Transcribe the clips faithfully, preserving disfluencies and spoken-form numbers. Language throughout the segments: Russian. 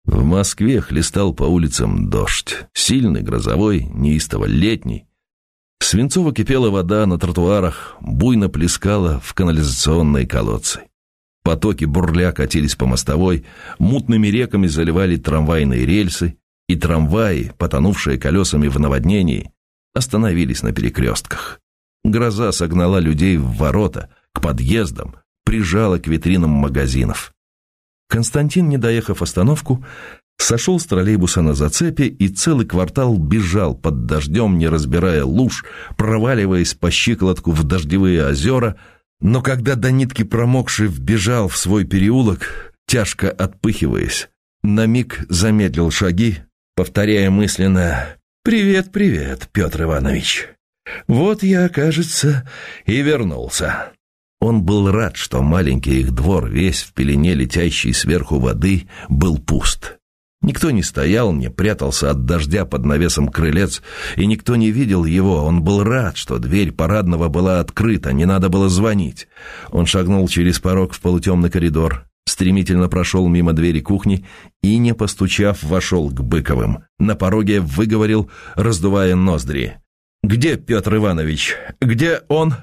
В Москве хлестал по улицам дождь. Сильный, грозовой, неистово летний. Свинцово кипела вода на тротуарах, буйно плескала в канализационные колодцы. Потоки бурля катились по мостовой, мутными реками заливали трамвайные рельсы, и трамваи, потонувшие колесами в наводнении, остановились на перекрестках. Гроза согнала людей в ворота, к подъездам, прижала к витринам магазинов. Константин, не доехав остановку, сошел с троллейбуса на зацепе и целый квартал бежал под дождем, не разбирая луж, проваливаясь по щиколотку в дождевые озера, но когда до нитки промокший вбежал в свой переулок, тяжко отпыхиваясь, на миг замедлил шаги, повторяя мысленно: «Привет, привет, Петр Иванович. Вот я, кажется, и вернулся». Он был рад, что маленький их двор, весь в пелене летящей сверху воды, был пуст. Никто не стоял, не прятался от дождя под навесом крылец, и никто не видел его. Он был рад, что дверь парадного была открыта, не надо было звонить. Он шагнул через порог в полутемный коридор, стремительно прошел мимо двери кухни и, не постучав, вошел к Быковым. На пороге выговорил, раздувая ноздри: «Где Петр Иванович? Где он?»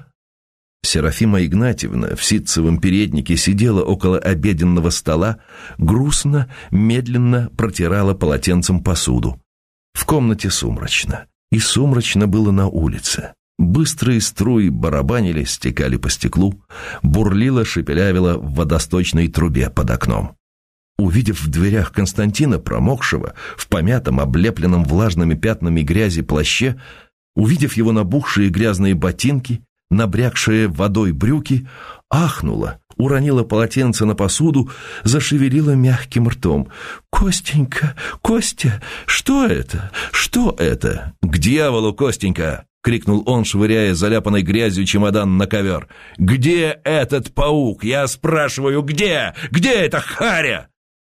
Серафима Игнатьевна в ситцевом переднике сидела около обеденного стола, грустно, медленно протирала полотенцем посуду. В комнате сумрачно, и сумрачно было на улице. Быстрые струи барабанили, стекали по стеклу, бурлило, шепелявило в водосточной трубе под окном. Увидев в дверях Константина, промокшего, в помятом, облепленном влажными пятнами грязи плаще, увидев его набухшие грязные ботинки, набрякшие водой брюки, ахнула, уронила полотенце на посуду, зашевелила мягким ртом. «Костенька, Костя, что это? Что это?» «К дьяволу, Костенька!» — крикнул он, швыряя заляпанной грязью чемодан на ковер. «Где этот паук? Я спрашиваю, где? Где эта харя?»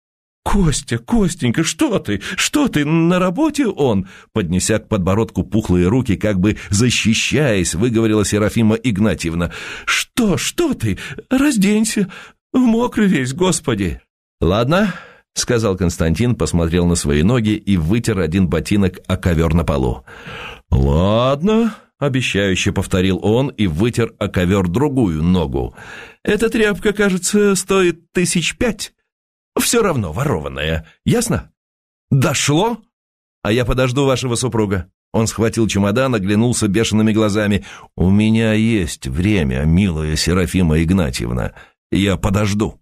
«Костя, Костенька, что ты? Что ты? На работе он?» Поднеся к подбородку пухлые руки, как бы защищаясь, выговорила Серафима Игнатьевна. «Что, что ты? Разденься. Мокрый весь, Господи!» «Ладно», — сказал Константин, посмотрел на свои ноги и вытер один ботинок о ковер на полу. «Ладно», — обещающе повторил он и вытер о ковер другую ногу. «Эта тряпка, кажется, стоит тысяч пять. Все равно ворованная, ясно? Дошло? А я подожду вашего супруга». Он схватил чемодан, оглянулся бешеными глазами. «У меня есть время, милая Серафима Игнатьевна. Я подожду».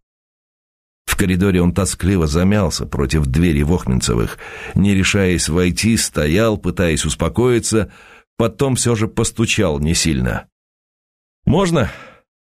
В коридоре он тоскливо замялся против двери Вохминцевых. Не решаясь войти, стоял, пытаясь успокоиться, потом все же постучал не сильно. «Можно?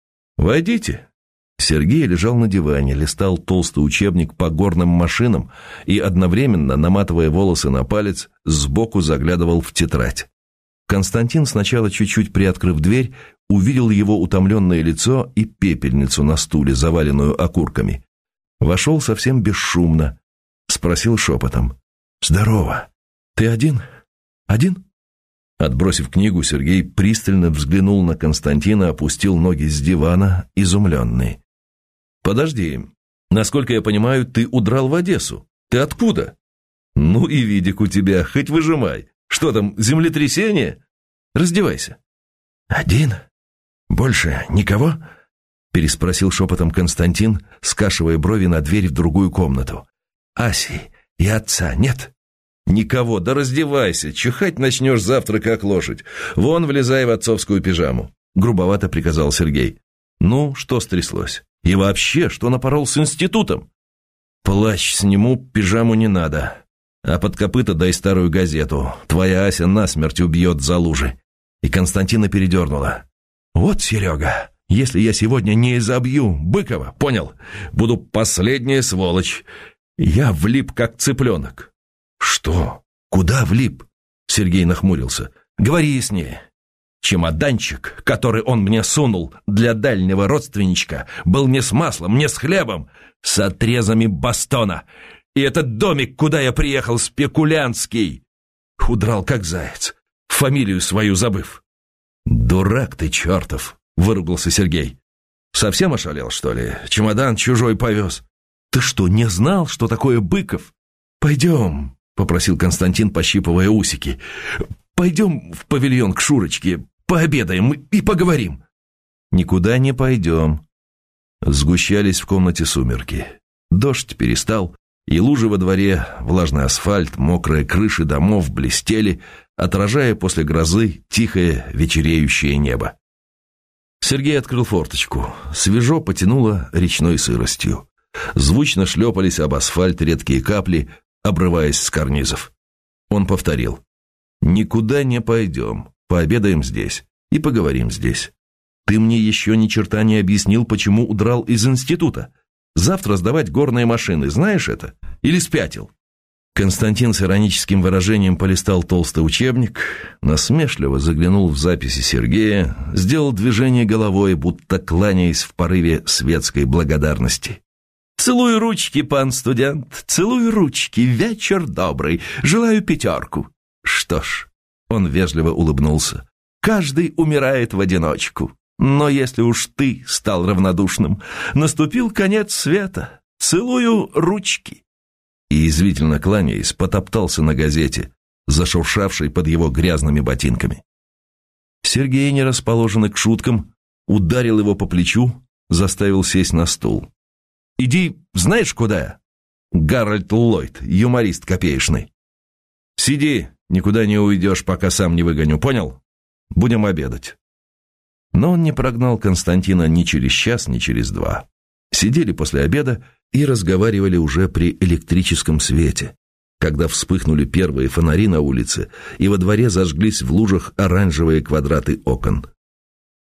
Войдите». Сергей лежал на диване, листал толстый учебник по горным машинам и, одновременно, наматывая волосы на палец, сбоку заглядывал в тетрадь. Константин, сначала чуть-чуть приоткрыв дверь, увидел его утомленное лицо и пепельницу на стуле, заваленную окурками. Вошел совсем бесшумно, спросил шепотом: «Здорово. Ты один? Один?» Отбросив книгу, Сергей пристально взглянул на Константина, опустил ноги с дивана, изумленный. «Подожди, насколько я понимаю, ты удрал в Одессу. Ты откуда?» «Ну и видик у тебя, хоть выжимай. Что там, землетрясение? Раздевайся». «Один? Больше никого?» переспросил шепотом Константин, скашивая брови на дверь в другую комнату. «Аси и отца нет?» «Никого, да раздевайся, чихать начнешь завтра как лошадь. Вон, влезай в отцовскую пижаму», — грубовато приказал Сергей. «Ну, что стряслось? И вообще, что напорол с институтом?» «Плащ сниму, пижаму не надо. А под копыта дай старую газету. Твоя Ася насмерть убьет за лужи». И Константина передернула. «Вот, Серега, если я сегодня не изобью Быкова, понял, буду последняя сволочь. Я влип как цыпленок». «Что? Куда влип?» Сергей нахмурился. «Говори яснее». «Чемоданчик, который он мне сунул для дальнего родственничка, был не с маслом, не с хлебом, с отрезами бастона. И этот домик, куда я приехал, спекулянтский. Удрал как заяц, фамилию свою забыв». «Дурак ты чертов!» — выругался Сергей. «Совсем ошалел, что ли? Чемодан чужой повез. Ты что, не знал, что такое Быков? «Пойдем», — попросил Константин, пощипывая усики. «Пойдем в павильон к Шурочке, пообедаем и поговорим». «Никуда не пойдем». Сгущались в комнате сумерки. Дождь перестал, и лужи во дворе, влажный асфальт, мокрые крыши домов блестели, отражая после грозы тихое вечереющее небо. Сергей открыл форточку. Свежо потянуло речной сыростью. Звучно шлепались об асфальт редкие капли, обрываясь с карнизов. Он повторил: «Никуда не пойдем, пообедаем здесь и поговорим здесь. Ты мне еще ни черта не объяснил, почему удрал из института. Завтра сдавать горные машины, знаешь это? Или спятил?» Константин с ироническим выражением полистал толстый учебник, насмешливо заглянул в записи Сергея, сделал движение головой, будто кланяясь в порыве светской благодарности. «Целую ручки, пан студент, целую ручки, вечер добрый, желаю пятерку». «Что ж», — он вежливо улыбнулся, — «каждый умирает в одиночку. Но если уж ты стал равнодушным, наступил конец света. Целую ручки». И, извивительно кланяясь, потоптался на газете, зашуршавшей под его грязными ботинками. Сергей, не расположенный к шуткам, ударил его по плечу, заставил сесть на стул. «Иди, знаешь куда? Гарольд Ллойд, юморист копеечный. Сиди, никуда не уйдешь, пока сам не выгоню, понял? Будем обедать». Но он не прогнал Константина ни через час, ни через два. Сидели после обеда и разговаривали уже при электрическом свете, когда вспыхнули первые фонари на улице, и во дворе зажглись в лужах оранжевые квадраты окон.